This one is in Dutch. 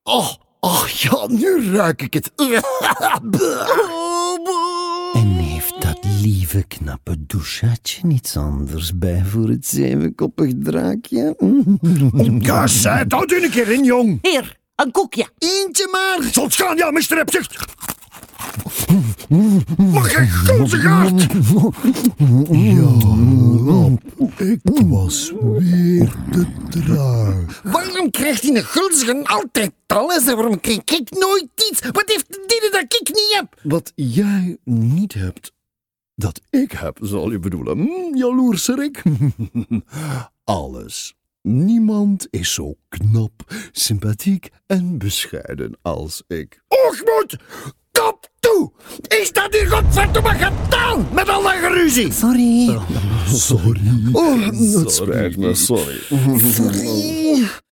Ja, nu ruik ik het. En heeft dat lieve, knappe douchatje niets anders bij voor het zevenkoppig draakje? Ja, zei, houd u een keer in, jong. Hier, een koekje. Eentje maar. Zult gaan, ja, mister Hebzucht. Mag jij gulzigaard? Ik was weer te traag. Waarom krijgt die een gulzigen altijd alles en waarom krijg ik nooit iets? Wat heeft die dat ik niet heb? Wat jij niet hebt, dat ik heb, zal je bedoelen. Jaloerserik. Alles. Niemand is zo knap, sympathiek en bescheiden als ik. Hoogmoed, kop toe! Is dat hier godverdomme gedaan met al dat geruzie? Sorry. Sorry. Oh, Het spijt me, sorry. sorry.